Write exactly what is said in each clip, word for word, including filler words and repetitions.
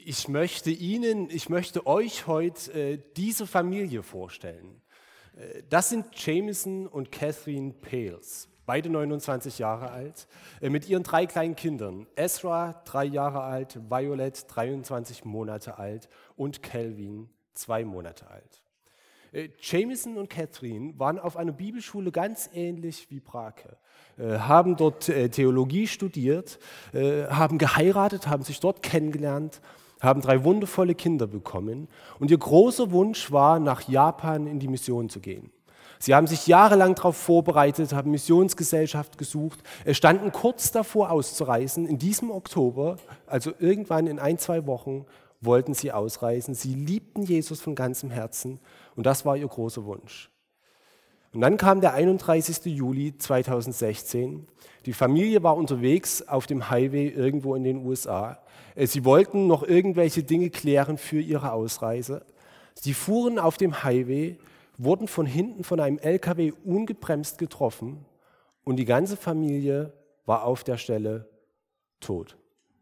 Ich möchte Ihnen, ich möchte euch heute äh, diese Familie vorstellen. Äh, das sind Jamison und Catherine Pales, beide neunundzwanzig Jahre alt, äh, mit ihren drei kleinen Kindern. Ezra, drei Jahre alt, Violet, dreiundzwanzig Monate alt und Calvin, zwei Monate alt. Äh, Jamison und Catherine waren auf einer Bibelschule ganz ähnlich wie Brake, äh, haben dort äh, Theologie studiert, äh, haben geheiratet, haben sich dort kennengelernt, haben drei wundervolle Kinder bekommen und ihr großer Wunsch war, nach Japan in die Mission zu gehen. Sie haben sich jahrelang darauf vorbereitet, haben Missionsgesellschaft gesucht, standen kurz davor auszureisen. In diesem Oktober, also irgendwann in ein, zwei Wochen, wollten sie ausreisen. Sie liebten Jesus von ganzem Herzen und das war ihr großer Wunsch. Und dann kam der einunddreißigster Juli zweitausendsechzehn. Die Familie war unterwegs auf dem Highway irgendwo in den U S A. Sie wollten noch irgendwelche Dinge klären für ihre Ausreise. Sie fuhren auf dem Highway, wurden von hinten von einem L K W ungebremst getroffen und die ganze Familie war auf der Stelle tot.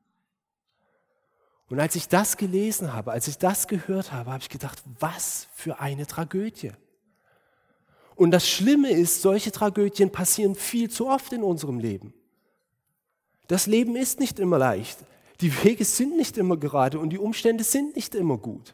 Und als ich das gelesen habe, als ich das gehört habe, habe ich gedacht, was für eine Tragödie. Und das Schlimme ist, solche Tragödien passieren viel zu oft in unserem Leben. Das Leben ist nicht immer leicht. Die Wege sind nicht immer gerade und die Umstände sind nicht immer gut.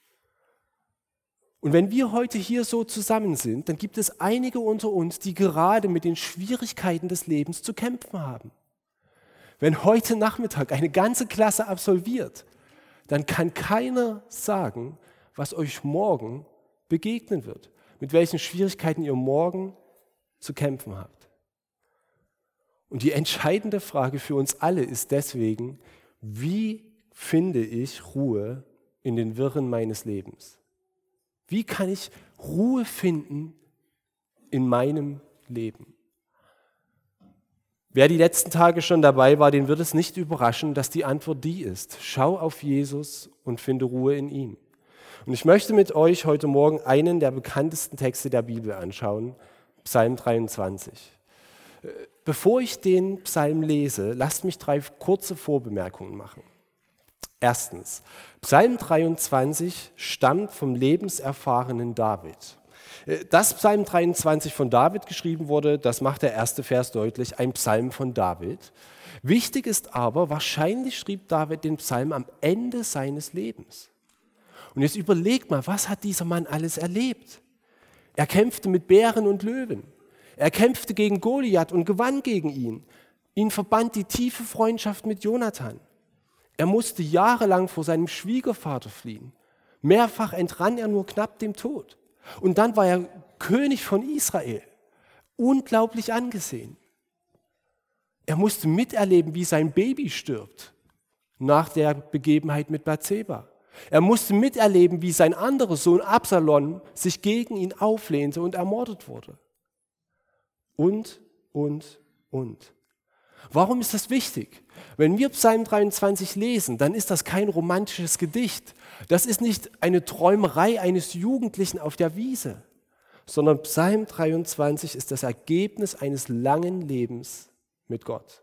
Und wenn wir heute hier so zusammen sind, dann gibt es einige unter uns, die gerade mit den Schwierigkeiten des Lebens zu kämpfen haben. Wenn heute Nachmittag eine ganze Klasse absolviert, dann kann keiner sagen, was euch morgen begegnen wird, mit welchen Schwierigkeiten ihr morgen zu kämpfen habt. Und die entscheidende Frage für uns alle ist deswegen, wie finde ich Ruhe in den Wirren meines Lebens? Wie kann ich Ruhe finden in meinem Leben? Wer die letzten Tage schon dabei war, den wird es nicht überraschen, dass die Antwort die ist. Schau auf Jesus und finde Ruhe in ihm. Und ich möchte mit euch heute Morgen einen der bekanntesten Texte der Bibel anschauen, Psalm dreiundzwanzig. Bevor ich den Psalm lese, lasst mich drei kurze Vorbemerkungen machen. Erstens, Psalm dreiundzwanzig stammt vom lebenserfahrenen David. Dass Psalm dreiundzwanzig von David geschrieben wurde, das macht der erste Vers deutlich, ein Psalm von David. Wichtig ist aber, wahrscheinlich schrieb David den Psalm am Ende seines Lebens. Und jetzt überlegt mal, was hat dieser Mann alles erlebt? Er kämpfte mit Bären und Löwen. Er kämpfte gegen Goliath und gewann gegen ihn. Ihn verband die tiefe Freundschaft mit Jonathan. Er musste jahrelang vor seinem Schwiegervater fliehen. Mehrfach entrann er nur knapp dem Tod. Und dann war er König von Israel. Unglaublich angesehen. Er musste miterleben, wie sein Baby stirbt nach der Begebenheit mit Bathseba. Er musste miterleben, wie sein anderer Sohn Absalom sich gegen ihn auflehnte und ermordet wurde. Und, und, und. Warum ist das wichtig? Wenn wir Psalm dreiundzwanzig lesen, dann ist das kein romantisches Gedicht. Das ist nicht eine Träumerei eines Jugendlichen auf der Wiese, sondern Psalm dreiundzwanzig ist das Ergebnis eines langen Lebens mit Gott.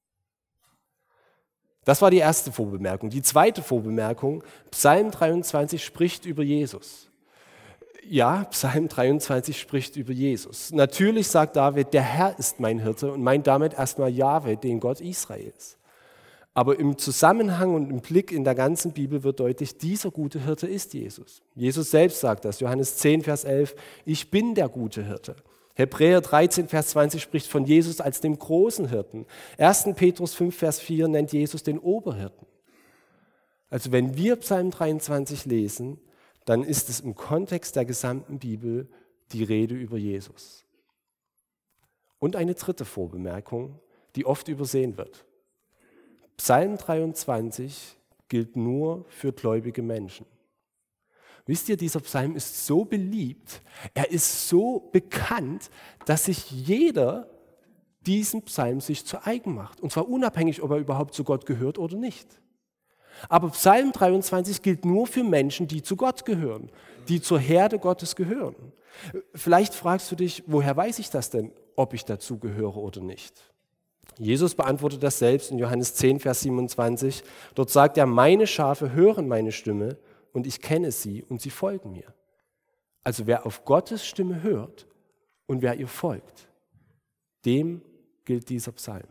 Das war die erste Vorbemerkung. Die zweite Vorbemerkung, Psalm dreiundzwanzig spricht über Jesus. Ja, Psalm dreiundzwanzig spricht über Jesus. Natürlich sagt David, der Herr ist mein Hirte und meint damit erstmal Jahwe, den Gott Israels. Aber im Zusammenhang und im Blick in der ganzen Bibel wird deutlich, dieser gute Hirte ist Jesus. Jesus selbst sagt das, Johannes zehn, Vers elf, ich bin der gute Hirte. Hebräer dreizehn, Vers zwanzig spricht von Jesus als dem großen Hirten. erster Petrus fünf, Vers vier nennt Jesus den Oberhirten. Also wenn wir Psalm dreiundzwanzig lesen, dann ist es im Kontext der gesamten Bibel die Rede über Jesus. Und eine dritte Vorbemerkung, die oft übersehen wird. Psalm dreiundzwanzig gilt nur für gläubige Menschen. Wisst ihr, dieser Psalm ist so beliebt, er ist so bekannt, dass sich jeder diesen Psalm sich zu eigen macht. Und zwar unabhängig, ob er überhaupt zu Gott gehört oder nicht. Aber Psalm dreiundzwanzig gilt nur für Menschen, die zu Gott gehören, die zur Herde Gottes gehören. Vielleicht fragst du dich, woher weiß ich das denn, ob ich dazu gehöre oder nicht? Jesus beantwortet das selbst in Johannes zehn, Vers siebenundzwanzig. Dort sagt er, meine Schafe hören meine Stimme und ich kenne sie und sie folgen mir. Also wer auf Gottes Stimme hört und wer ihr folgt, dem gilt dieser Psalm.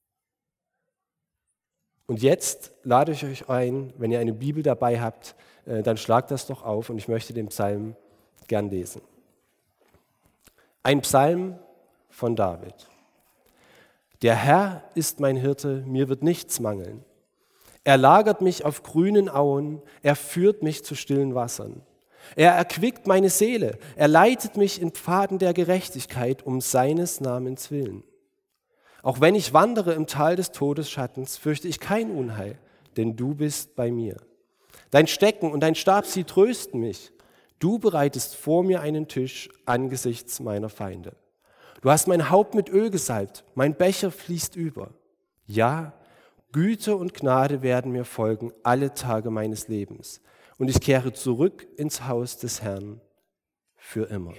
Und jetzt lade ich euch ein, wenn ihr eine Bibel dabei habt, dann schlagt das doch auf und ich möchte den Psalm gern lesen. Ein Psalm von David. Der Herr ist mein Hirte, mir wird nichts mangeln. Er lagert mich auf grünen Auen, er führt mich zu stillen Wassern. Er erquickt meine Seele, er leitet mich in Pfaden der Gerechtigkeit um seines Namens willen. Auch wenn ich wandere im Tal des Todesschattens, fürchte ich kein Unheil, denn du bist bei mir. Dein Stecken und dein Stab, sie trösten mich. Du bereitest vor mir einen Tisch angesichts meiner Feinde. Du hast mein Haupt mit Öl gesalbt, mein Becher fließt über. Ja, Güte und Gnade werden mir folgen alle Tage meines Lebens. Und ich kehre zurück ins Haus des Herrn für immer.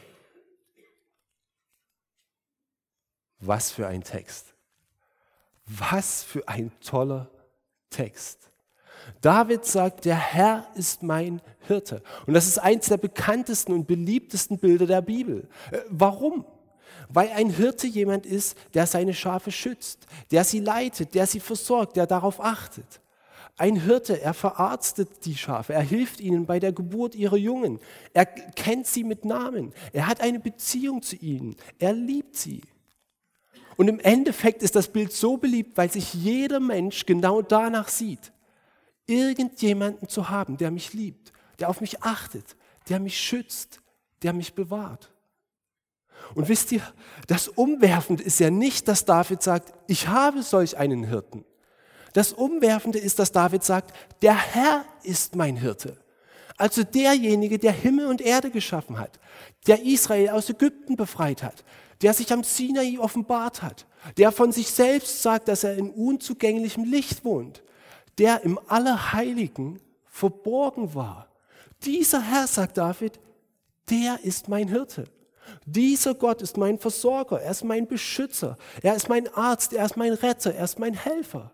Was für ein Text. Was für ein toller Text. David sagt, der Herr ist mein Hirte. Und das ist eines der bekanntesten und beliebtesten Bilder der Bibel. Warum? Weil ein Hirte jemand ist, der seine Schafe schützt, der sie leitet, der sie versorgt, der darauf achtet. Ein Hirte, er verarztet die Schafe, er hilft ihnen bei der Geburt ihrer Jungen, er kennt sie mit Namen, er hat eine Beziehung zu ihnen, er liebt sie. Und im Endeffekt ist das Bild so beliebt, weil sich jeder Mensch genau danach sieht, irgendjemanden zu haben, der mich liebt, der auf mich achtet, der mich schützt, der mich bewahrt. Und wisst ihr, das Umwerfende ist ja nicht, dass David sagt, ich habe solch einen Hirten. Das Umwerfende ist, dass David sagt, der Herr ist mein Hirte. Also derjenige, der Himmel und Erde geschaffen hat, der Israel aus Ägypten befreit hat, der sich am Sinai offenbart hat, der von sich selbst sagt, dass er in unzugänglichem Licht wohnt, der im Allerheiligen verborgen war. Dieser Herr, sagt David, der ist mein Hirte. Dieser Gott ist mein Versorger, er ist mein Beschützer, er ist mein Arzt, er ist mein Retter, er ist mein Helfer.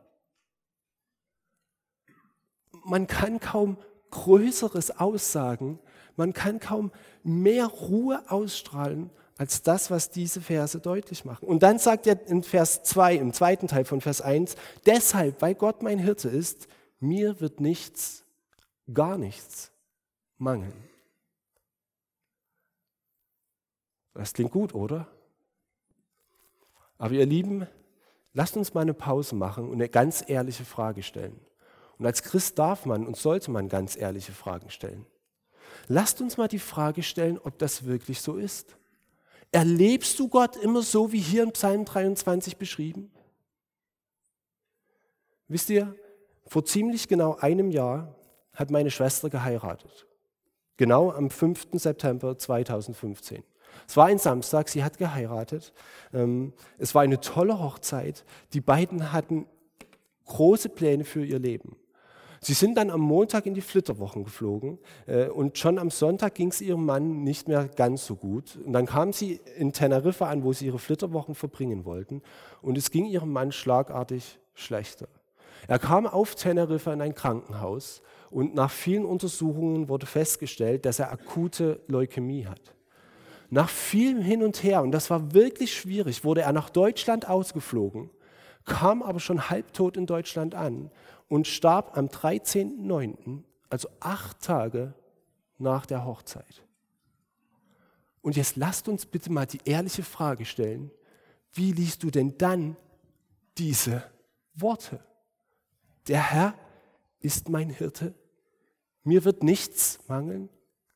Man kann kaum Größeres aussagen, man kann kaum mehr Ruhe ausstrahlen, als das, was diese Verse deutlich machen. Und dann sagt er in Vers zwei, im zweiten Teil von Vers eins, deshalb, weil Gott mein Hirte ist, mir wird nichts, gar nichts mangeln. Das klingt gut, oder? Aber ihr Lieben, lasst uns mal eine Pause machen und eine ganz ehrliche Frage stellen. Und als Christ darf man und sollte man ganz ehrliche Fragen stellen. Lasst uns mal die Frage stellen, ob das wirklich so ist. Erlebst du Gott immer so, wie hier in Psalm dreiundzwanzig beschrieben? Wisst ihr, vor ziemlich genau einem Jahr hat meine Schwester geheiratet. Genau am fünften September zweitausendfünfzehn. Es war ein Samstag, sie hat geheiratet. Es war eine tolle Hochzeit. Die beiden hatten große Pläne für ihr Leben. Sie sind dann am Montag in die Flitterwochen geflogen und schon am Sonntag ging es ihrem Mann nicht mehr ganz so gut. Und dann kamen sie in Teneriffa an, wo sie ihre Flitterwochen verbringen wollten und es ging ihrem Mann schlagartig schlechter. Er kam auf Teneriffa in ein Krankenhaus und nach vielen Untersuchungen wurde festgestellt, dass er akute Leukämie hat. Nach vielem Hin und Her, und das war wirklich schwierig, wurde er nach Deutschland ausgeflogen, kam aber schon halbtot in Deutschland an und starb am dreizehnten neunten, also acht Tage nach der Hochzeit. Und jetzt lasst uns bitte mal die ehrliche Frage stellen, wie liest du denn dann diese Worte? Der Herr ist mein Hirte, mir wird nichts mangeln.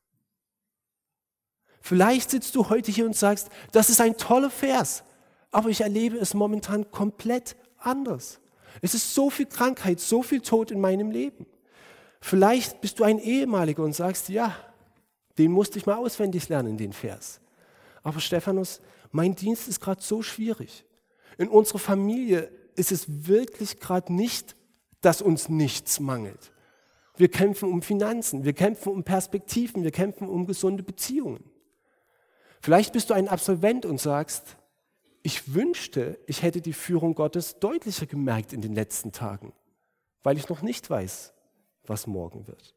Vielleicht sitzt du heute hier und sagst, das ist ein toller Vers, aber ich erlebe es momentan komplett anders. Es ist so viel Krankheit, so viel Tod in meinem Leben. Vielleicht bist du ein Ehemaliger und sagst, ja, den musste ich mal auswendig lernen, den Vers. Aber Stephanus, mein Dienst ist gerade so schwierig. In unserer Familie ist es wirklich gerade nicht, dass uns nichts mangelt. Wir kämpfen um Finanzen, wir kämpfen um Perspektiven, wir kämpfen um gesunde Beziehungen. Vielleicht bist du ein Absolvent und sagst, ich wünschte, ich hätte die Führung Gottes deutlicher gemerkt in den letzten Tagen, weil ich noch nicht weiß, was morgen wird.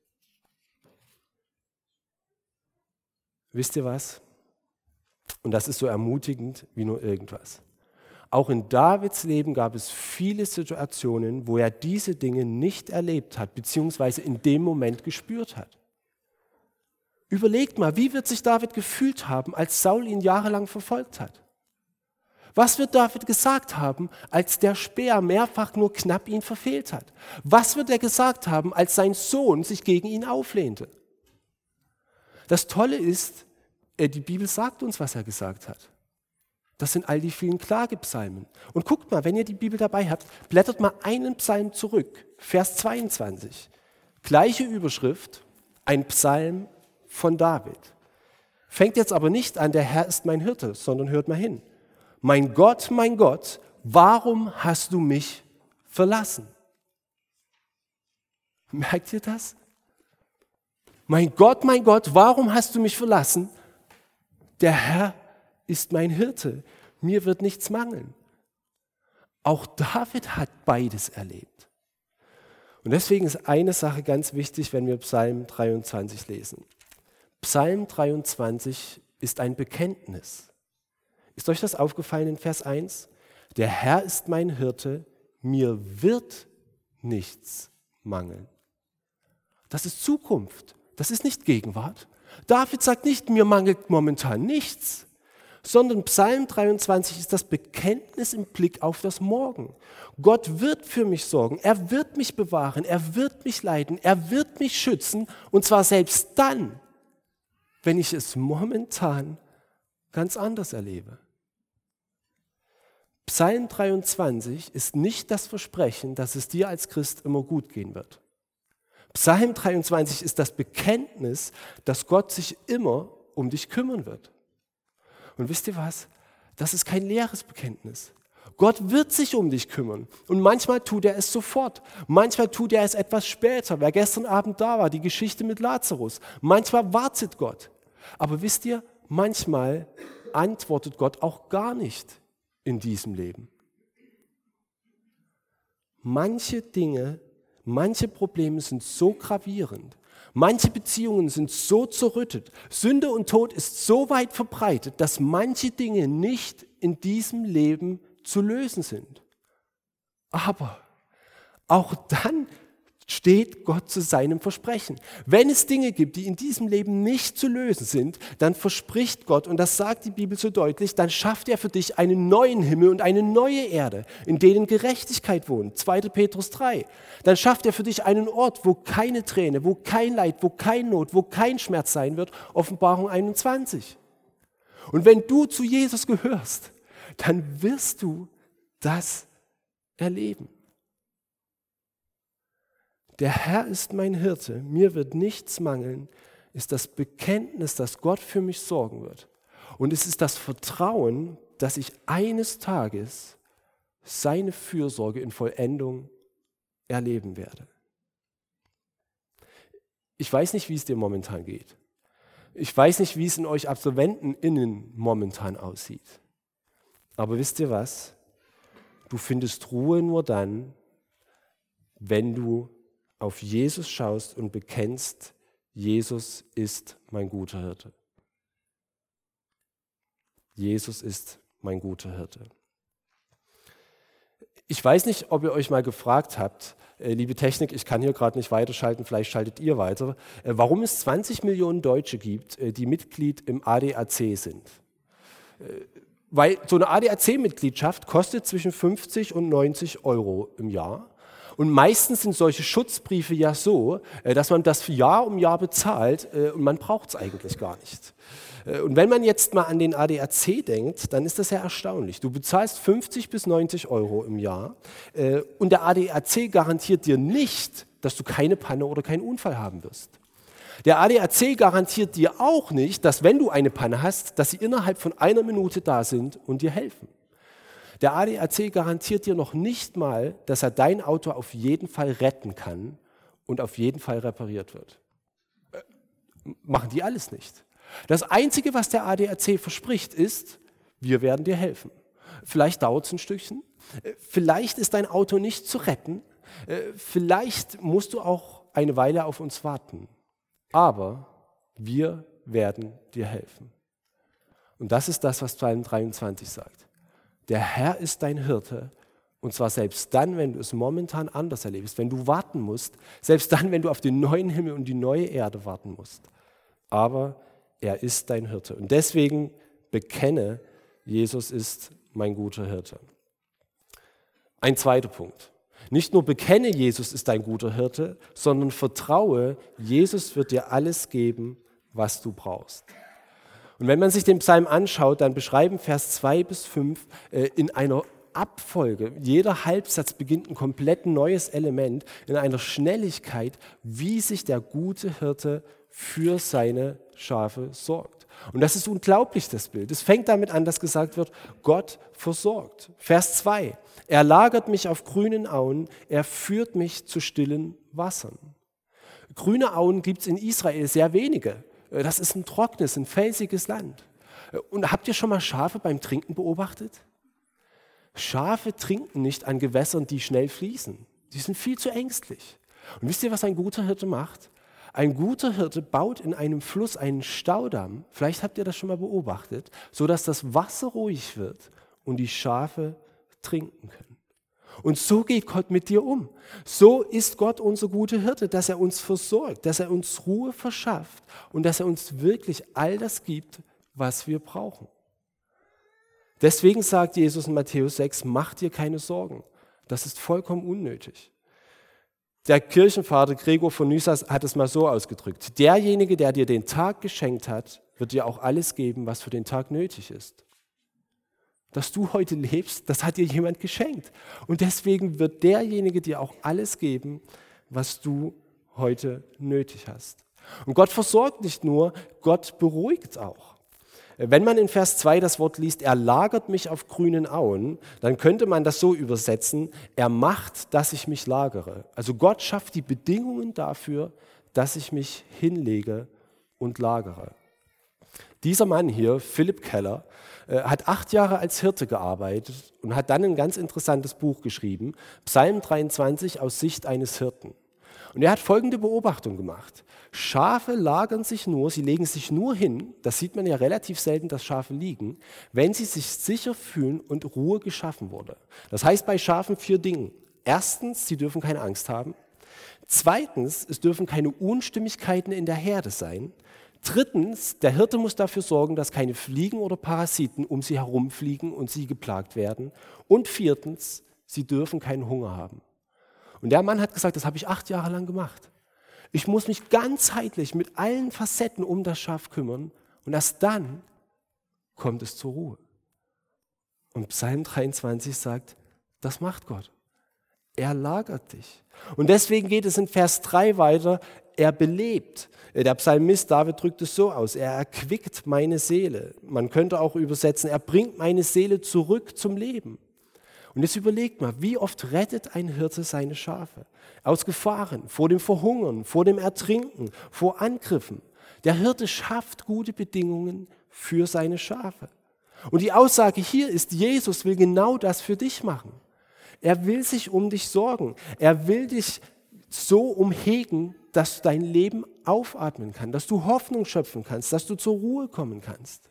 Wisst ihr was? Und das ist so ermutigend wie nur irgendwas. Auch in Davids Leben gab es viele Situationen, wo er diese Dinge nicht erlebt hat, beziehungsweise in dem Moment gespürt hat. Überlegt mal, wie wird sich David gefühlt haben, als Saul ihn jahrelang verfolgt hat? Was wird David gesagt haben, als der Speer mehrfach nur knapp ihn verfehlt hat? Was wird er gesagt haben, als sein Sohn sich gegen ihn auflehnte? Das Tolle ist, die Bibel sagt uns, was er gesagt hat. Das sind all die vielen Klagepsalmen. Und guckt mal, wenn ihr die Bibel dabei habt, blättert mal einen Psalm zurück, Vers zweiundzwanzig. Gleiche Überschrift, ein Psalm von David. Fängt jetzt aber nicht an, der Herr ist mein Hirte, sondern hört mal hin. Mein Gott, mein Gott, warum hast du mich verlassen? Merkt ihr das? Mein Gott, mein Gott, warum hast du mich verlassen? Der Herr ist mein Hirte, mir wird nichts mangeln. Auch David hat beides erlebt. Und deswegen ist eine Sache ganz wichtig, wenn wir Psalm dreiundzwanzig lesen. Psalm dreiundzwanzig ist ein Bekenntnis. Ist euch das aufgefallen in Vers eins? Der Herr ist mein Hirte, mir wird nichts mangeln. Das ist Zukunft, das ist nicht Gegenwart. David sagt nicht, mir mangelt momentan nichts, sondern Psalm dreiundzwanzig ist das Bekenntnis im Blick auf das Morgen. Gott wird für mich sorgen, er wird mich bewahren, er wird mich leiten, er wird mich schützen und zwar selbst dann, wenn ich es momentan ganz anders erlebe. Psalm dreiundzwanzig ist nicht das Versprechen, dass es dir als Christ immer gut gehen wird. Psalm dreiundzwanzig ist das Bekenntnis, dass Gott sich immer um dich kümmern wird. Und wisst ihr was? Das ist kein leeres Bekenntnis. Gott wird sich um dich kümmern. Und manchmal tut er es sofort. Manchmal tut er es etwas später. Wer gestern Abend da war, die Geschichte mit Lazarus. Manchmal wartet Gott. Aber wisst ihr, manchmal antwortet Gott auch gar nicht in diesem Leben. Manche Dinge, manche Probleme sind so gravierend, manche Beziehungen sind so zerrüttet, Sünde und Tod ist so weit verbreitet, dass manche Dinge nicht in diesem Leben zu lösen sind. Aber auch dann steht Gott zu seinem Versprechen. Wenn es Dinge gibt, die in diesem Leben nicht zu lösen sind, dann verspricht Gott, und das sagt die Bibel so deutlich, dann schafft er für dich einen neuen Himmel und eine neue Erde, in denen Gerechtigkeit wohnt. zweiter Petrus drei. Dann schafft er für dich einen Ort, wo keine Träne, wo kein Leid, wo kein Not, wo kein Schmerz sein wird. Offenbarung einundzwanzig. Und wenn du zu Jesus gehörst, dann wirst du das erleben. Der Herr ist mein Hirte, mir wird nichts mangeln, ist das Bekenntnis, dass Gott für mich sorgen wird. Und es ist das Vertrauen, dass ich eines Tages seine Fürsorge in Vollendung erleben werde. Ich weiß nicht, wie es dir momentan geht. Ich weiß nicht, wie es in euch AbsolventenInnen momentan aussieht. Aber wisst ihr was? Du findest Ruhe nur dann, wenn du auf Jesus schaust und bekennst, Jesus ist mein guter Hirte. Jesus ist mein guter Hirte. Ich weiß nicht, ob ihr euch mal gefragt habt, äh, liebe Technik, ich kann hier gerade nicht weiterschalten, vielleicht schaltet ihr weiter, äh, warum es zwanzig Millionen Deutsche gibt, äh, die Mitglied im A D A C sind. Äh, weil so eine A D A C-Mitgliedschaft kostet zwischen fünfzig und neunzig Euro im Jahr. Und meistens sind solche Schutzbriefe ja so, dass man das Jahr um Jahr bezahlt und man braucht es eigentlich gar nicht. Und wenn man jetzt mal an den A D A C denkt, dann ist das ja erstaunlich. Du bezahlst fünfzig bis neunzig Euro im Jahr und der A D A C garantiert dir nicht, dass du keine Panne oder keinen Unfall haben wirst. Der A D A C garantiert dir auch nicht, dass wenn du eine Panne hast, dass sie innerhalb von einer Minute da sind und dir helfen. Der A D A C garantiert dir noch nicht mal, dass er dein Auto auf jeden Fall retten kann und auf jeden Fall repariert wird. Äh, machen die alles nicht. Das Einzige, was der A D A C verspricht, ist, wir werden dir helfen. Vielleicht dauert es ein Stückchen. Vielleicht ist dein Auto nicht zu retten. Vielleicht musst du auch eine Weile auf uns warten. Aber wir werden dir helfen. Und das ist das, was Psalm dreiundzwanzig sagt. Der Herr ist dein Hirte, und zwar selbst dann, wenn du es momentan anders erlebst, wenn du warten musst, selbst dann, wenn du auf den neuen Himmel und die neue Erde warten musst. Aber er ist dein Hirte. Und deswegen bekenne, Jesus ist mein guter Hirte. Ein zweiter Punkt. Nicht nur bekenne, Jesus ist dein guter Hirte, sondern vertraue, Jesus wird dir alles geben, was du brauchst. Und wenn man sich den Psalm anschaut, dann beschreiben Vers zwei bis fünf äh, in einer Abfolge, jeder Halbsatz beginnt ein komplett neues Element, in einer Schnelligkeit, wie sich der gute Hirte für seine Schafe sorgt. Und das ist unglaublich, das Bild. Es fängt damit an, dass gesagt wird, Gott versorgt. Vers zwei, er lagert mich auf grünen Auen, er führt mich zu stillen Wassern. Grüne Auen gibt es in Israel sehr wenige. Das ist ein trockenes, ein felsiges Land. Und habt ihr schon mal Schafe beim Trinken beobachtet? Schafe trinken nicht an Gewässern, die schnell fließen. Die sind viel zu ängstlich. Und wisst ihr, was ein guter Hirte macht? Ein guter Hirte baut in einem Fluss einen Staudamm, vielleicht habt ihr das schon mal beobachtet, sodass das Wasser ruhig wird und die Schafe trinken können. Und so geht Gott mit dir um. So ist Gott unser guter Hirte, dass er uns versorgt, dass er uns Ruhe verschafft und dass er uns wirklich all das gibt, was wir brauchen. Deswegen sagt Jesus in Matthäus sechs, mach dir keine Sorgen. Das ist vollkommen unnötig. Der Kirchenvater Gregor von Nyssa hat es mal so ausgedrückt. Derjenige, der dir den Tag geschenkt hat, wird dir auch alles geben, was für den Tag nötig ist. Dass du heute lebst, das hat dir jemand geschenkt. Und deswegen wird derjenige dir auch alles geben, was du heute nötig hast. Und Gott versorgt nicht nur, Gott beruhigt auch. Wenn man in Vers zwei das Wort liest, er lagert mich auf grünen Auen, dann könnte man das so übersetzen, er macht, dass ich mich lagere. Also Gott schafft die Bedingungen dafür, dass ich mich hinlege und lagere. Dieser Mann hier, Philipp Keller, hat acht Jahre als Hirte gearbeitet und hat dann ein ganz interessantes Buch geschrieben, Psalm dreiundzwanzig aus Sicht eines Hirten. Und er hat folgende Beobachtung gemacht. Schafe lagern sich nur, sie legen sich nur hin, das sieht man ja relativ selten, dass Schafe liegen, wenn sie sich sicher fühlen und Ruhe geschaffen wurde. Das heißt bei Schafen vier Dinge. Erstens, sie dürfen keine Angst haben. Zweitens, es dürfen keine Unstimmigkeiten in der Herde sein. Drittens, der Hirte muss dafür sorgen, dass keine Fliegen oder Parasiten um sie herumfliegen und sie geplagt werden. Und viertens, sie dürfen keinen Hunger haben. Und der Mann hat gesagt, das habe ich acht Jahre lang gemacht. Ich muss mich ganzheitlich mit allen Facetten um das Schaf kümmern und erst dann kommt es zur Ruhe. Und Psalm dreiundzwanzig sagt, das macht Gott. Er lagert dich. Und deswegen geht es in Vers drei weiter, er belebt. Der Psalmist David drückt es so aus, er erquickt meine Seele. Man könnte auch übersetzen, er bringt meine Seele zurück zum Leben. Und jetzt überlegt mal, wie oft rettet ein Hirte seine Schafe? Aus Gefahren, vor dem Verhungern, vor dem Ertrinken, vor Angriffen. Der Hirte schafft gute Bedingungen für seine Schafe. Und die Aussage hier ist, Jesus will genau das für dich machen. Er will sich um dich sorgen. Er will dich so umhegen, dass dein Leben aufatmen kann, dass du Hoffnung schöpfen kannst, dass du zur Ruhe kommen kannst.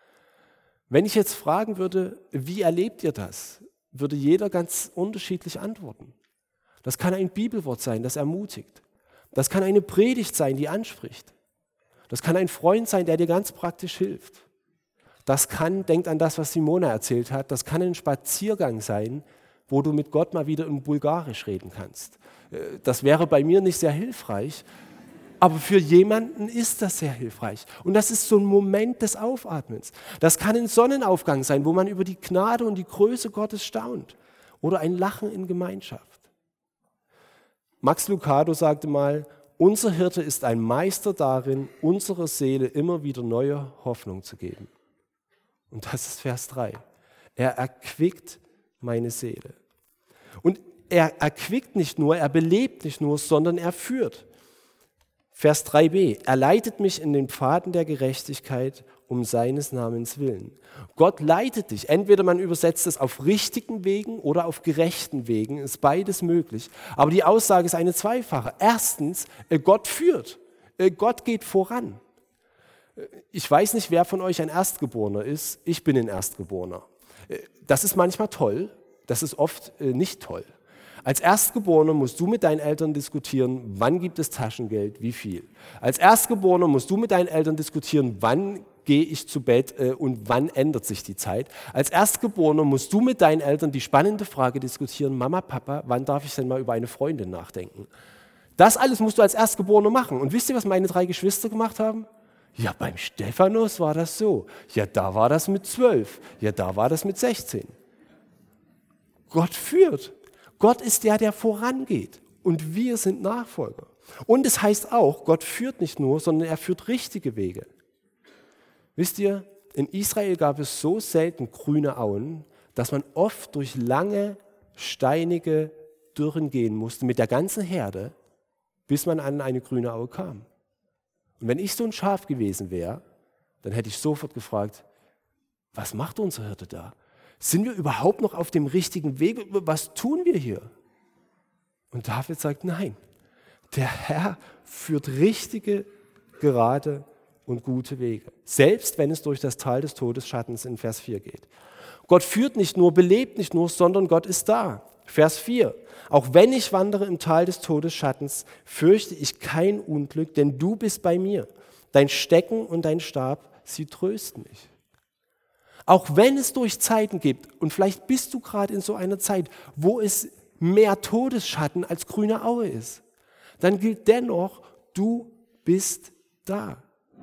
Wenn ich jetzt fragen würde, wie erlebt ihr das, würde jeder ganz unterschiedlich antworten. Das kann ein Bibelwort sein, das ermutigt. Das kann eine Predigt sein, die anspricht. Das kann ein Freund sein, der dir ganz praktisch hilft. Das kann, denkt an das, was Simona erzählt hat, das kann ein Spaziergang sein, wo du mit Gott mal wieder in Bulgarisch reden kannst. Das wäre bei mir nicht sehr hilfreich, aber für jemanden ist das sehr hilfreich. Und das ist so ein Moment des Aufatmens. Das kann ein Sonnenaufgang sein, wo man über die Gnade und die Größe Gottes staunt. Oder ein Lachen in Gemeinschaft. Max Lucado sagte mal, unser Hirte ist ein Meister darin, unserer Seele immer wieder neue Hoffnung zu geben. Und das ist Vers drei. Er erquickt meine Seele. Und er erquickt nicht nur, er belebt nicht nur, sondern er führt. Vers drei b, er leitet mich in den Pfaden der Gerechtigkeit um seines Namens willen. Gott leitet dich. Entweder man übersetzt es auf richtigen Wegen oder auf gerechten Wegen, ist beides möglich. Aber die Aussage ist eine zweifache. Erstens, Gott führt. Gott geht voran. Ich weiß nicht, wer von euch ein Erstgeborener ist. Ich bin ein Erstgeborener. Das ist manchmal toll, das ist oft nicht toll. Als Erstgeborener musst du mit deinen Eltern diskutieren, wann gibt es Taschengeld, wie viel. Als Erstgeborener musst du mit deinen Eltern diskutieren, wann gehe ich zu Bett äh, und wann ändert sich die Zeit. Als Erstgeborener musst du mit deinen Eltern die spannende Frage diskutieren, Mama, Papa, wann darf ich denn mal über eine Freundin nachdenken? Das alles musst du als Erstgeborener machen. Und wisst ihr, was meine drei Geschwister gemacht haben? Ja, beim Stephanus war das so. Ja, da war das mit zwölf. Ja, da war das mit sechzehn. Gott führt. Gott ist der, der vorangeht. Und wir sind Nachfolger. Und es heißt auch, Gott führt nicht nur, sondern er führt richtige Wege. Wisst ihr, in Israel gab es so selten grüne Auen, dass man oft durch lange, steinige Dürren gehen musste mit der ganzen Herde, bis man an eine grüne Aue kam. Und wenn ich so ein Schaf gewesen wäre, dann hätte ich sofort gefragt, was macht unser Hirte da? Sind wir überhaupt noch auf dem richtigen Weg? Was tun wir hier? Und David sagt, nein, der Herr führt richtige, gerade und gute Wege. Selbst wenn es durch das Tal des Todesschattens in Vers vier geht. Gott führt nicht nur, belebt nicht nur, sondern Gott ist da. Vers vier. Auch wenn ich wandere im Tal des Todesschattens, fürchte ich kein Unglück, denn du bist bei mir. Dein Stecken und dein Stab, sie trösten mich. Auch wenn es durch Zeiten gibt, und vielleicht bist du gerade in so einer Zeit, wo es mehr Todesschatten als grüne Aue ist, dann gilt dennoch, du bist da.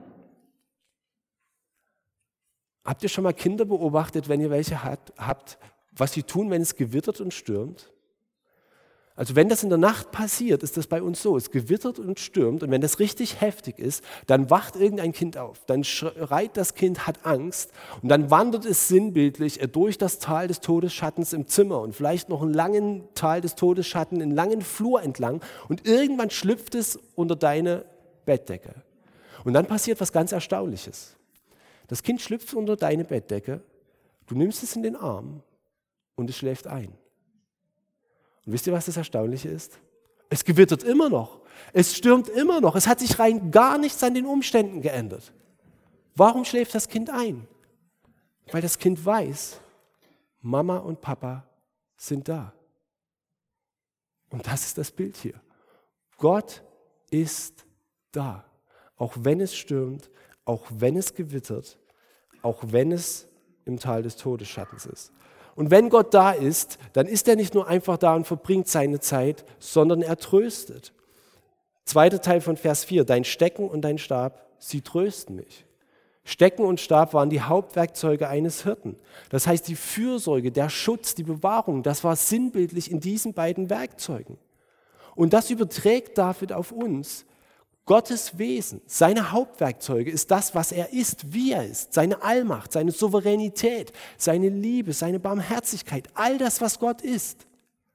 Habt ihr schon mal Kinder beobachtet, wenn ihr welche hat, habt, was sie tun, wenn es gewittert und stürmt? Also wenn das in der Nacht passiert, ist das bei uns so, es gewittert und stürmt und wenn das richtig heftig ist, dann wacht irgendein Kind auf, dann schreit das Kind, hat Angst und dann wandert es sinnbildlich durch das Tal des Todesschattens im Zimmer und vielleicht noch einen langen Tal des Todesschatten, einen langen Flur entlang und irgendwann schlüpft es unter deine Bettdecke. Und dann passiert was ganz Erstaunliches. Das Kind schlüpft unter deine Bettdecke, du nimmst es in den Arm und es schläft ein. Und wisst ihr, was das Erstaunliche ist? Es gewittert immer noch. Es stürmt immer noch. Es hat sich rein gar nichts an den Umständen geändert. Warum schläft das Kind ein? Weil das Kind weiß, Mama und Papa sind da. Und das ist das Bild hier. Gott ist da. Auch wenn es stürmt, auch wenn es gewittert, auch wenn es im Tal des Todesschattens ist. Und wenn Gott da ist, dann ist er nicht nur einfach da und verbringt seine Zeit, sondern er tröstet. Zweiter Teil von Vers vier, dein Stecken und dein Stab, sie trösten mich. Stecken und Stab waren die Hauptwerkzeuge eines Hirten. Das heißt, die Fürsorge, der Schutz, die Bewahrung, das war sinnbildlich in diesen beiden Werkzeugen. Und das überträgt David auf uns. Gottes Wesen, seine Hauptwerkzeuge ist das, was er ist, wie er ist, seine Allmacht, seine Souveränität, seine Liebe, seine Barmherzigkeit, all das, was Gott ist.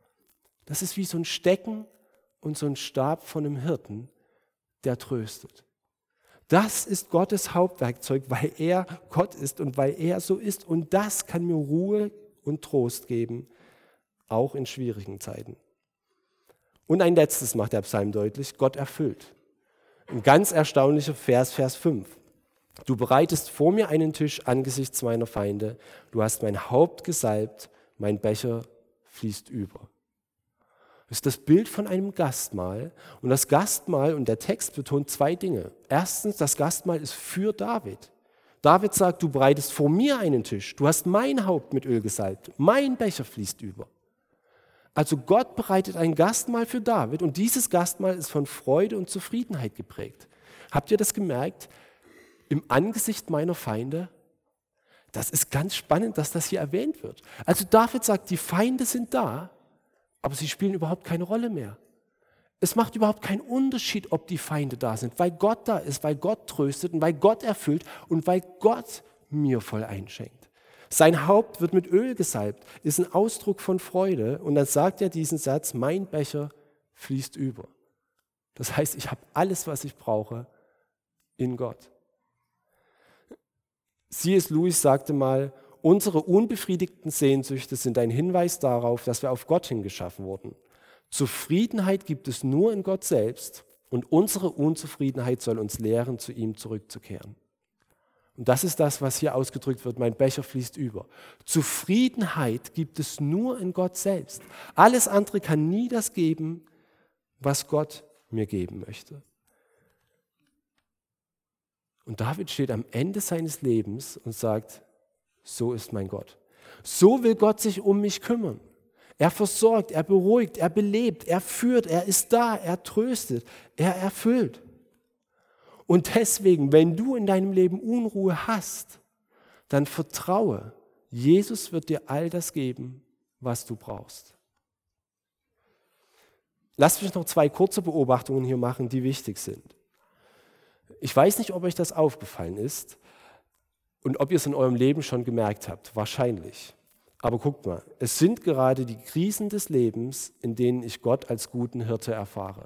Das ist wie so ein Stecken und so ein Stab von einem Hirten, der tröstet. Das ist Gottes Hauptwerkzeug, weil er Gott ist und weil er so ist. Und das kann mir Ruhe und Trost geben, auch in schwierigen Zeiten. Und ein letztes macht der Psalm deutlich, Gott erfüllt. Ein ganz erstaunlicher Vers, Vers fünf. Du bereitest vor mir einen Tisch angesichts meiner Feinde. Du hast mein Haupt gesalbt, mein Becher fließt über. Das ist das Bild von einem Gastmahl. Und das Gastmahl, und der Text betont zwei Dinge. Erstens, das Gastmahl ist für David. David sagt, du bereitest vor mir einen Tisch. Du hast mein Haupt mit Öl gesalbt. Mein Becher fließt über. Also Gott bereitet ein Gastmahl für David und dieses Gastmahl ist von Freude und Zufriedenheit geprägt. Habt ihr das gemerkt? Im Angesicht meiner Feinde? Das ist ganz spannend, dass das hier erwähnt wird. Also David sagt, die Feinde sind da, aber sie spielen überhaupt keine Rolle mehr. Es macht überhaupt keinen Unterschied, ob die Feinde da sind, weil Gott da ist, weil Gott tröstet und weil Gott erfüllt und weil Gott mir voll einschenkt. Sein Haupt wird mit Öl gesalbt, ist ein Ausdruck von Freude. Und dann sagt er diesen Satz, mein Becher fließt über. Das heißt, ich habe alles, was ich brauche, in Gott. C S Lewis sagte mal, unsere unbefriedigten Sehnsüchte sind ein Hinweis darauf, dass wir auf Gott hingeschaffen wurden. Zufriedenheit gibt es nur in Gott selbst und unsere Unzufriedenheit soll uns lehren, zu ihm zurückzukehren. Und das ist das, was hier ausgedrückt wird, mein Becher fließt über. Zufriedenheit gibt es nur in Gott selbst. Alles andere kann nie das geben, was Gott mir geben möchte. Und David steht am Ende seines Lebens und sagt, so ist mein Gott. So will Gott sich um mich kümmern. Er versorgt, er beruhigt, er belebt, er führt, er ist da, er tröstet, er erfüllt. Und deswegen, wenn du in deinem Leben Unruhe hast, dann vertraue, Jesus wird dir all das geben, was du brauchst. Lasst mich noch zwei kurze Beobachtungen hier machen, die wichtig sind. Ich weiß nicht, ob euch das aufgefallen ist und ob ihr es in eurem Leben schon gemerkt habt, wahrscheinlich. Aber guckt mal, es sind gerade die Krisen des Lebens, in denen ich Gott als guten Hirte erfahre.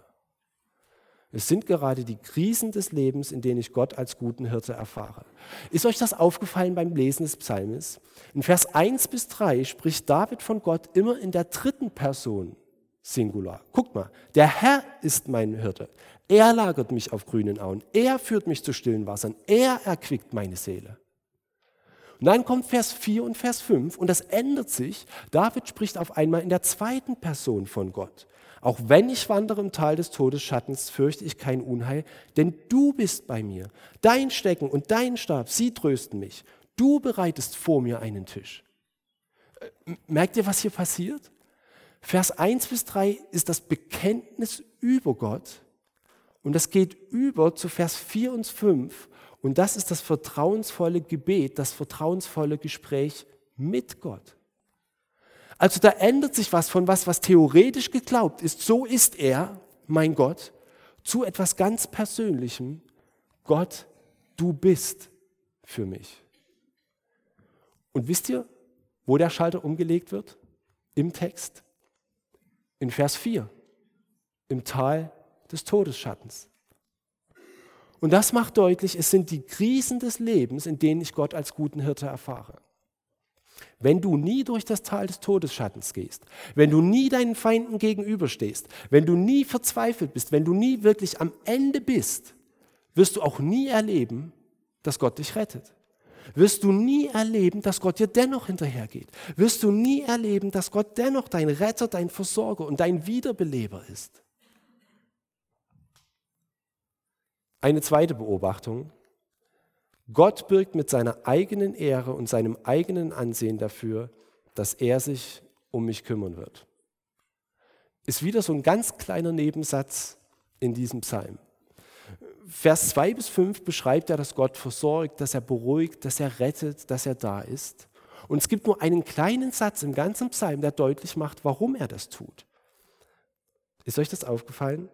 Es sind gerade die Krisen des Lebens, in denen ich Gott als guten Hirte erfahre. Ist euch das aufgefallen beim Lesen des Psalmes? In Vers eins bis drei spricht David von Gott immer in der dritten Person Singular. Guckt mal, der Herr ist mein Hirte. Er lagert mich auf grünen Auen. Er führt mich zu stillen Wassern. Er erquickt meine Seele. Und dann kommt Vers vier und Vers fünf und das ändert sich. David spricht auf einmal in der zweiten Person von Gott. Auch wenn ich wandere im Tal des Todesschattens, fürchte ich kein Unheil, denn du bist bei mir. Dein Stecken und dein Stab, sie trösten mich. Du bereitest vor mir einen Tisch. Merkt ihr, was hier passiert? Vers eins bis drei ist das Bekenntnis über Gott und das geht über zu Vers vier und fünf. Und das ist das vertrauensvolle Gebet, das vertrauensvolle Gespräch mit Gott. Also da ändert sich was von was, was theoretisch geglaubt ist. So ist er, mein Gott, zu etwas ganz Persönlichem. Gott, du bist für mich. Und wisst ihr, wo der Schalter umgelegt wird? Im Text. In Vers vier. Im Tal des Todesschattens. Und das macht deutlich, es sind die Krisen des Lebens, in denen ich Gott als guten Hirte erfahre. Wenn du nie durch das Tal des Todesschattens gehst, wenn du nie deinen Feinden gegenüberstehst, wenn du nie verzweifelt bist, wenn du nie wirklich am Ende bist, wirst du auch nie erleben, dass Gott dich rettet. Wirst du nie erleben, dass Gott dir dennoch hinterhergeht. Wirst du nie erleben, dass Gott dennoch dein Retter, dein Versorger und dein Wiederbeleber ist. Eine zweite Beobachtung. Gott bürgt mit seiner eigenen Ehre und seinem eigenen Ansehen dafür, dass er sich um mich kümmern wird. Ist wieder so ein ganz kleiner Nebensatz in diesem Psalm. Vers zwei bis fünf beschreibt er, dass Gott versorgt, dass er beruhigt, dass er rettet, dass er da ist. Und es gibt nur einen kleinen Satz im ganzen Psalm, der deutlich macht, warum er das tut. Ist euch das aufgefallen?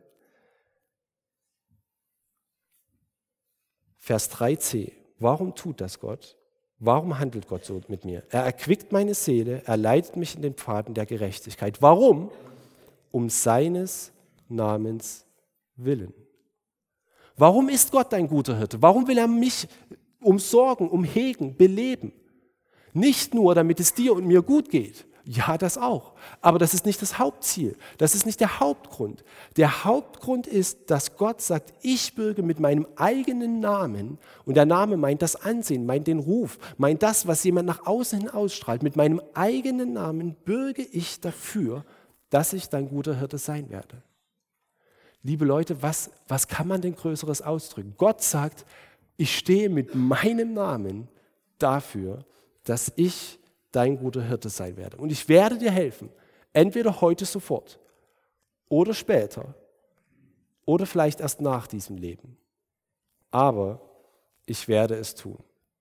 Vers drei c. Warum tut das Gott? Warum handelt Gott so mit mir? Er erquickt meine Seele, er leitet mich in den Pfaden der Gerechtigkeit. Warum? Um seines Namens willen. Warum ist Gott ein guter Hirte? Warum will er mich umsorgen, umhegen, beleben? Nicht nur, damit es dir und mir gut geht. Ja, das auch. Aber das ist nicht das Hauptziel. Das ist nicht der Hauptgrund. Der Hauptgrund ist, dass Gott sagt, ich bürge mit meinem eigenen Namen, und der Name meint das Ansehen, meint den Ruf, meint das, was jemand nach außen hin ausstrahlt. Mit meinem eigenen Namen bürge ich dafür, dass ich dein guter Hirte sein werde. Liebe Leute, was, was kann man denn Größeres ausdrücken? Gott sagt, ich stehe mit meinem Namen dafür, dass ich dein guter Hirte sein werde. Und ich werde dir helfen, entweder heute sofort oder später oder vielleicht erst nach diesem Leben. Aber ich werde es tun.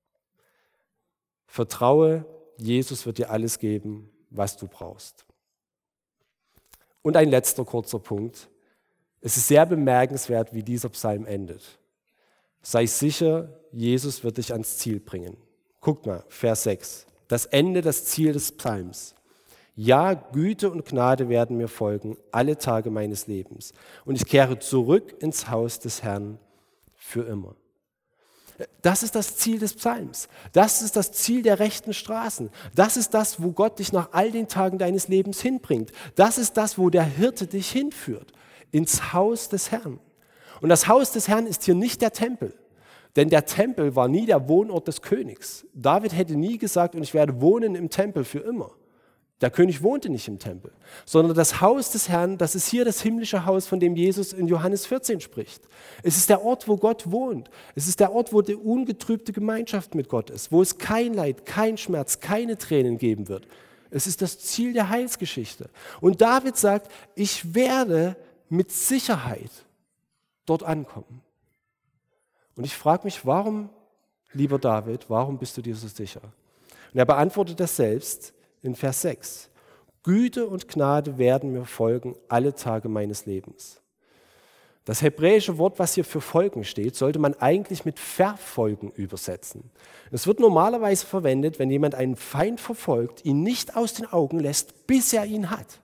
Vertraue, Jesus wird dir alles geben, was du brauchst. Und ein letzter kurzer Punkt. Es ist sehr bemerkenswert, wie dieser Psalm endet. Sei sicher, Jesus wird dich ans Ziel bringen. Guckt mal, Vers sechs. Das Ende, das Ziel des Psalms. Ja, Güte und Gnade werden mir folgen, alle Tage meines Lebens. Und ich kehre zurück ins Haus des Herrn für immer. Das ist das Ziel des Psalms. Das ist das Ziel der rechten Straßen. Das ist das, wo Gott dich nach all den Tagen deines Lebens hinbringt. Das ist das, wo der Hirte dich hinführt, ins Haus des Herrn. Und das Haus des Herrn ist hier nicht der Tempel, denn der Tempel war nie der Wohnort des Königs. David hätte nie gesagt, und ich werde wohnen im Tempel für immer. Der König wohnte nicht im Tempel, sondern das Haus des Herrn, das ist hier das himmlische Haus, von dem Jesus in Johannes vierzehn spricht. Es ist der Ort, wo Gott wohnt. Es ist der Ort, wo die ungetrübte Gemeinschaft mit Gott ist, wo es kein Leid, kein Schmerz, keine Tränen geben wird. Es ist das Ziel der Heilsgeschichte. Und David sagt, ich werde mit Sicherheit dort ankommen. Und ich frage mich, warum, lieber David, warum bist du dir so sicher? Und er beantwortet das selbst in Vers sechs. Güte und Gnade werden mir folgen alle Tage meines Lebens. Das hebräische Wort, was hier für folgen steht, sollte man eigentlich mit verfolgen übersetzen. Es wird normalerweise verwendet, wenn jemand einen Feind verfolgt, ihn nicht aus den Augen lässt, bis er ihn hat.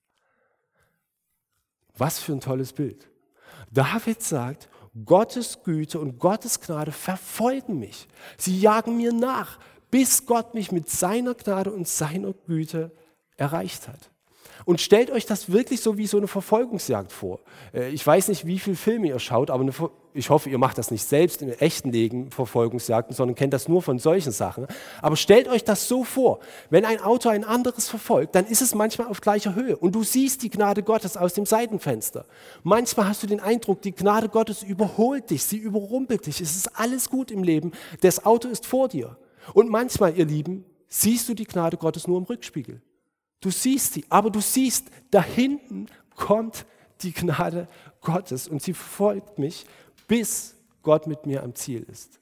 Was für ein tolles Bild. David sagt, Gottes Güte und Gottes Gnade verfolgen mich. Sie jagen mir nach, bis Gott mich mit seiner Gnade und seiner Güte erreicht hat. Und stellt euch das wirklich so wie so eine Verfolgungsjagd vor. Ich weiß nicht, wie viele Filme ihr schaut, aber eine, ich hoffe, ihr macht das nicht selbst in echten Leben, Verfolgungsjagden, sondern kennt das nur von solchen Sachen. Aber stellt euch das so vor, wenn ein Auto ein anderes verfolgt, dann ist es manchmal auf gleicher Höhe und du siehst die Gnade Gottes aus dem Seitenfenster. Manchmal hast du den Eindruck, die Gnade Gottes überholt dich, sie überrumpelt dich. Es ist alles gut im Leben, das Auto ist vor dir. Und manchmal, ihr Lieben, siehst du die Gnade Gottes nur im Rückspiegel. Du siehst sie, aber du siehst, da hinten kommt die Gnade Gottes und sie verfolgt mich, bis Gott mit mir am Ziel ist.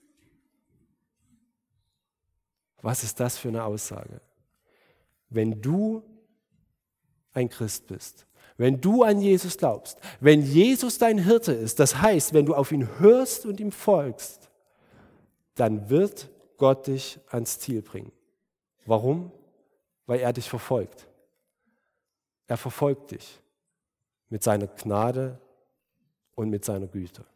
Was ist das für eine Aussage? Wenn du ein Christ bist, wenn du an Jesus glaubst, wenn Jesus dein Hirte ist, das heißt, wenn du auf ihn hörst und ihm folgst, dann wird Gott dich ans Ziel bringen. Warum? Weil er dich verfolgt. Er verfolgt dich mit seiner Gnade und mit seiner Güte.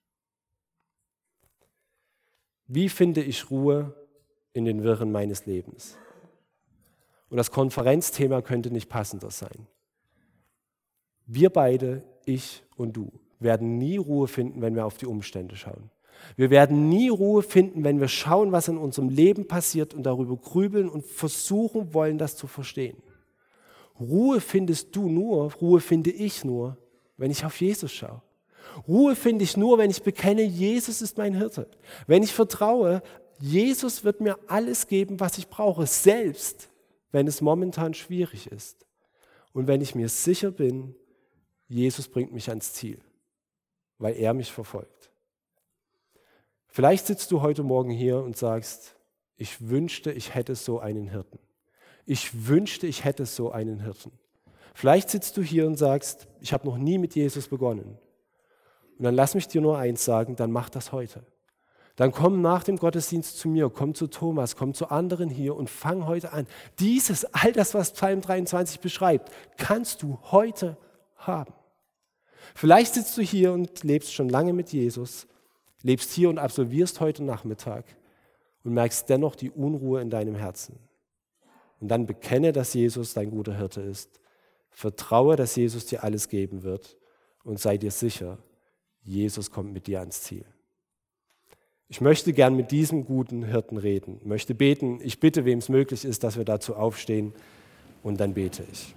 Wie finde ich Ruhe in den Wirren meines Lebens? Und das Konferenzthema könnte nicht passender sein. Wir beide, ich und du, werden nie Ruhe finden, wenn wir auf die Umstände schauen. Wir werden nie Ruhe finden, wenn wir schauen, was in unserem Leben passiert und darüber grübeln und versuchen wollen, das zu verstehen. Ruhe findest du nur, Ruhe finde ich nur, wenn ich auf Jesus schaue. Ruhe finde ich nur, wenn ich bekenne, Jesus ist mein Hirte. Wenn ich vertraue, Jesus wird mir alles geben, was ich brauche, selbst wenn es momentan schwierig ist. Und wenn ich mir sicher bin, Jesus bringt mich ans Ziel, weil er mich verfolgt. Vielleicht sitzt du heute Morgen hier und sagst, ich wünschte, ich hätte so einen Hirten. Ich wünschte, ich hätte so einen Hirten. Vielleicht sitzt du hier und sagst, ich habe noch nie mit Jesus begonnen. Und dann lass mich dir nur eins sagen, dann mach das heute. Dann komm nach dem Gottesdienst zu mir, komm zu Thomas, komm zu anderen hier und fang heute an. Dieses, all das, was Psalm dreiundzwanzig beschreibt, kannst du heute haben. Vielleicht sitzt du hier und lebst schon lange mit Jesus, lebst hier und absolvierst heute Nachmittag und merkst dennoch die Unruhe in deinem Herzen. Und dann bekenne, dass Jesus dein guter Hirte ist. Vertraue, dass Jesus dir alles geben wird und sei dir sicher, Jesus kommt mit dir ans Ziel. Ich möchte gern mit diesem guten Hirten reden, möchte beten. Ich bitte, wem es möglich ist, dass wir dazu aufstehen und dann bete ich.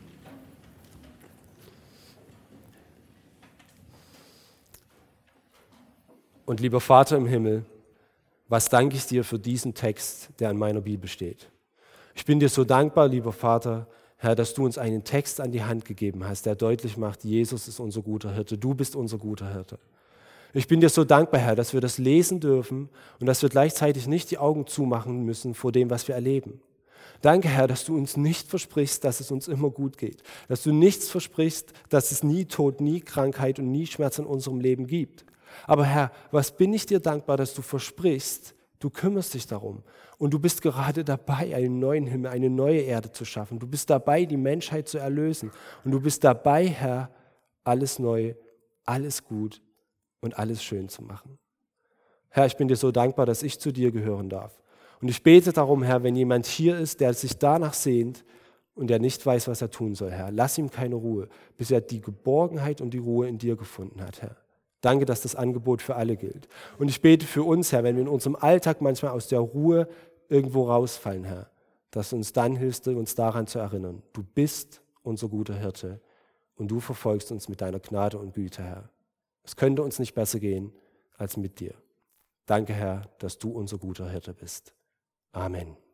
Und lieber Vater im Himmel, was danke ich dir für diesen Text, der in meiner Bibel steht. Ich bin dir so dankbar, lieber Vater, Herr, dass du uns einen Text an die Hand gegeben hast, der deutlich macht, Jesus ist unser guter Hirte, du bist unser guter Hirte. Ich bin dir so dankbar, Herr, dass wir das lesen dürfen und dass wir gleichzeitig nicht die Augen zumachen müssen vor dem, was wir erleben. Danke, Herr, dass du uns nicht versprichst, dass es uns immer gut geht, dass du nichts versprichst, dass es nie Tod, nie Krankheit und nie Schmerz in unserem Leben gibt. Aber Herr, was bin ich dir dankbar, dass du versprichst, du kümmerst dich darum und du bist gerade dabei, einen neuen Himmel, eine neue Erde zu schaffen. Du bist dabei, die Menschheit zu erlösen und du bist dabei, Herr, alles neu, alles gut und alles schön zu machen. Herr, ich bin dir so dankbar, dass ich zu dir gehören darf. Und ich bete darum, Herr, wenn jemand hier ist, der sich danach sehnt und der nicht weiß, was er tun soll, Herr, lass ihm keine Ruhe, bis er die Geborgenheit und die Ruhe in dir gefunden hat, Herr. Danke, dass das Angebot für alle gilt. Und ich bete für uns, Herr, wenn wir in unserem Alltag manchmal aus der Ruhe irgendwo rausfallen, Herr, dass du uns dann hilfst, uns daran zu erinnern. Du bist unser guter Hirte und du verfolgst uns mit deiner Gnade und Güte, Herr. Es könnte uns nicht besser gehen als mit dir. Danke, Herr, dass du unser guter Hirte bist. Amen.